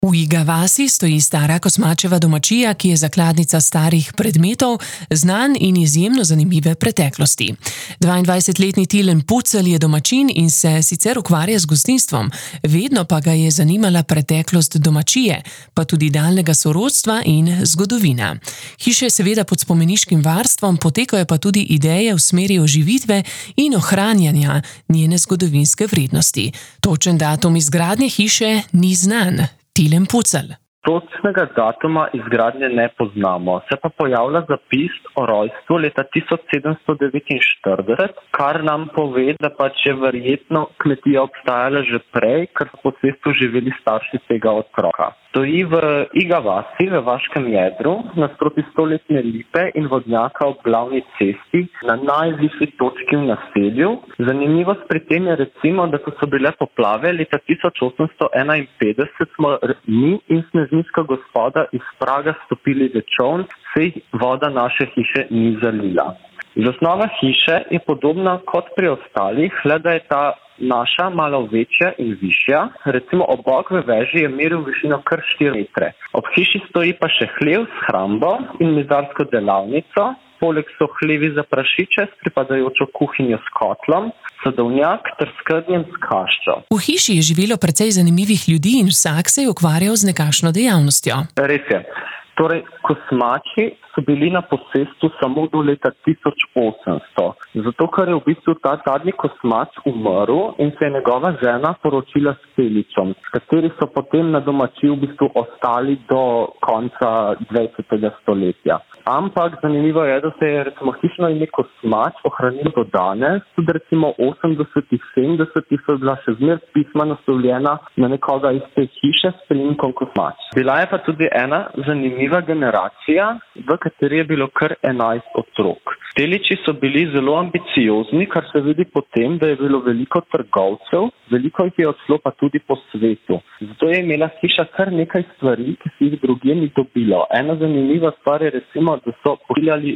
V Iga vasi stoji stara Kosmačeva domačija, ki je zakladnica starih predmetov, znanj in izjemno zanimive preteklosti. 22-letni Tilen Pucelj je domačin in se sicer ukvarja z gostinstvom, vedno pa ga je zanimala preteklost domačije, pa tudi daljnega sorodstva in zgodovina. Hiša je seveda pod spomeniškim varstvom, potekajo pa tudi ideje v smeri oživitve in ohranjanja njene zgodovinske vrednosti. Točen datum izgradnje hiše ni znan. Tilen Pucelj. Točnega datuma izgradnje ne poznamo, se pa pojavlja zapis o rojstvu leta 1749, kar nam pove, da pač je verjetno kmetija obstajala že prej, ker so po svetu živeli starši tega otroka. Stoji v Iga vasi, v vaškem jedru, nasproti stoletne lipe in vodnjaka ob glavni cesti, na najvišji točki v naselju. Zanimivost pri tem je recimo, da ko so bile poplave leta 1851, smo mi in snežniška gospoda iz Praga stopili v čoln, saj voda naše hiše ni zalila. Zasnova hiše je podobna kot pri ostalih, le da je ta naša malo večja in višja. Recimo obok v veži je meril višino kar 4 metre. Ob hiši stoji pa še hlev s hrambo in mizarsko delavnico. Poleg so hlevi za prašiče s pripadajočo kuhinjo s kotlom, sadovnjak ter skrdnjem s kaščo. V hiši je živelo precej zanimivih ljudi in vsak se je ukvarjal z nekakšno dejavnostjo. Res je. Torej, Kosmači so bili na posestvu samo do leta 1800, zato ker je v bistvu ta zadnji Kosmač umrl in se je njegova žena poročila s Feličem, s kateri so potem na domačiji v bistvu ostali do konca 20. stoletja. Ampak zanimivo je, da se je recimo hišno ime Kosmač ohranilo do danes, tudi recimo 80-ih, 70-ih so bila še zmer pisma naslovljena na nekoga iz te hiše s priimkom Kosmač. Bila je pa tudi ena zanimiva generacija, v kateri je bilo kar 11 otrok. Teliči so bili zelo ambiciozni, kar se vidi po tem, da je bilo veliko trgovcev, veliko jih je odšlo pa tudi po svetu. Zato je imela hiša kar nekaj stvari, ki si jih drugje ni dobilo. Ena zanimiva stvar je recimo, da so pošiljali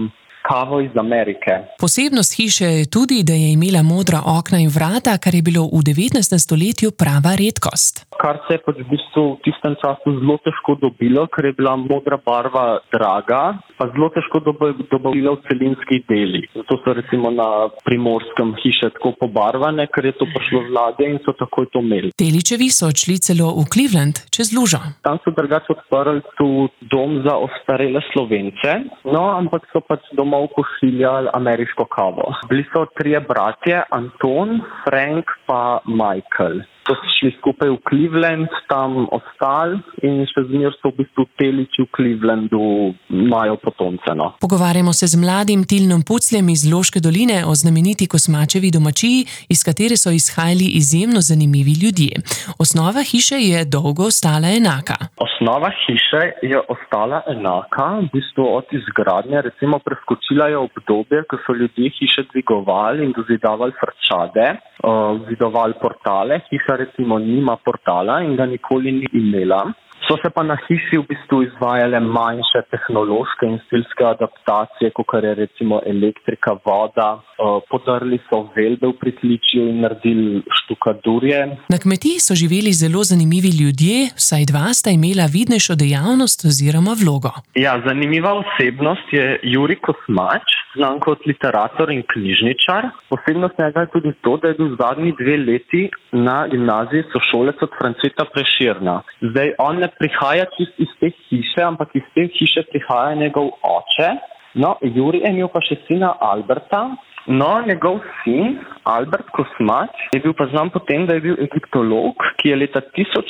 kavo iz Amerike. Posebnost hiše je tudi, da je imela modra okna in vrata, kar je bilo v 19. stoletju prava redkost. Kar se je pač v bistvu v tistem času zelo težko dobilo, ker je bila modra barva draga, pa zelo težko dobila v celinskih delih. Zato so recimo na Primorskem hiše tako pobarvane, ker je to prišlo z ladje in so takoj to imeli. Teličevi so odšli celo v Cleveland, čez lužo. Tam so drugače odprli tu dom za ostarele Slovence, no, ampak so pač domov pošiljali ameriško kavo. Bili so 3 bratje, Anton, Frank pa Michael. So šli skupaj v Cleveland, tam ostali in še zmer so v bistvu Teliči v Clevelandu imajo potomce. No. Pogovarjamo se z mladim Tilenom Pucljem iz Loške doline o znameniti Kosmačevi domačiji, iz katere so izhajali izjemno zanimivi ljudje. Osnova hiše je dolgo ostala enaka. Osnova hiše je ostala enaka, v bistvu od izgradnje, recimo preskočila je obdobje, ko so ljudje hiše dvigovali in dozidavali frčade, zidovali portale. Hiša recimo nima portala in ga nikoli ni imela. So se pa na hiši v bistvu izvajale manjše tehnološke in stilske adaptacije, kot je recimo elektrika, voda, podrli so veljbe v pritličju in naredili štukadurje. Na kmetiji so živeli zelo zanimivi ljudje, vsaj 2 sta imela vidnejšo dejavnost oziroma vlogo. Ja, zanimiva osebnost je Jurij Kosmač, znan kot literator in knjižničar. Posebnost njega je tudi to, da je bil zadnji 2 leti na gimnaziji sošolec od Franceta Prešerna. Zdaj, on ne prihaja čist iz te hiše, ampak iz te hiše prihaja njegov oče. No, Jurij je imel pa še sina Alberta. No, njegov sin, Albert Kosmač, je bil pa znan po tem, da je bil egiptolog, ki je leta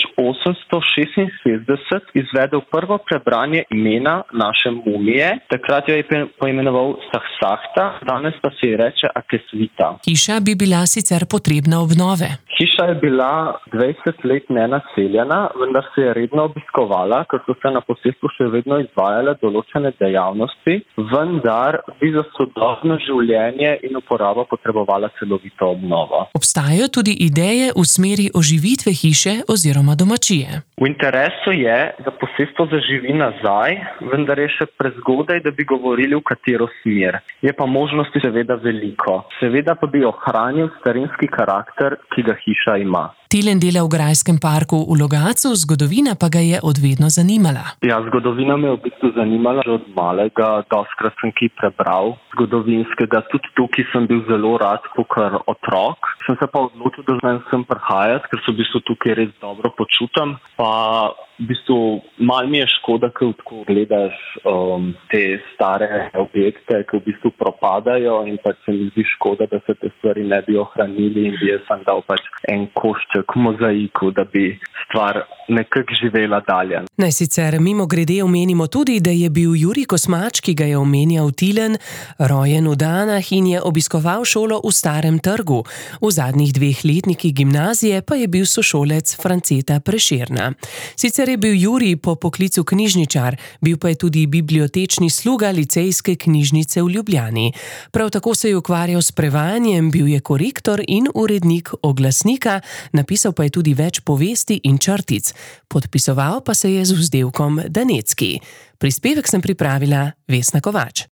1866 izvedel prvo prebranje imena naše mumije. Takrat jo je poimenoval Sahsahta, danes pa se ji reče Akesvita. Hiša bi bila sicer potrebna obnove. Hiša je bila 20 let nenaseljena, vendar se je redno obiskovala, ker so se na posestvu še vedno izvajale določene dejavnosti, vendar bi za sodobno življenje in uporabo potrebovala celovito obnovo. Obstajajo tudi ideje v smeri oživitve hiše oziroma domačije. V interesu je, da posestvo zaživi nazaj, vendar je še prezgodaj, da bi govorili v katero smer. Je pa možnosti seveda veliko. Seveda pa bi ohranil starinski karakter, ki ga hiša ima. Tilen dela v Grajskem parku v Logatcu, zgodovina pa ga je odvedno zanimala. Ja, zgodovina me je v bistvu zanimala že od malega. Dostikrat sem kaj prebral zgodovinskega. Tudi tukaj sem bil zelo rad, kakor otrok. Sem se pa odločil, da znam sem prihajati, ker se v bistvu tukaj res dobro počutim. Pa v bistvu malo mi je škoda, ker tako gledaš te stare objekte, ki v bistvu propadajo in pač se mi zdi škoda, da se te stvari ne bi ohranili in bi jaz sem dal pač en košček mozaiku, da bi stvar nekako živela dalje. Naj sicer mimogrede omenimo tudi, da je bil Jurij Kosmač, ki ga je omenjal Tilen, rojen v Danah in je obiskoval šolo v Starem trgu. V zadnjih 2 letnikih gimnazije pa je bil sošolec Franceta Prešerna. Sicer je bil Jurij po poklicu knjižničar, bil pa je tudi bibliotečni sluga Licejske knjižnice v Ljubljani. Prav tako se je ukvarjal s prevajanjem, bil je korektor in urednik oglasnika, napisal pa je tudi več povesti in črtic. Podpisoval pa se je z vzdevkom Danecki. Prispevek sem pripravila Vesna Kovač.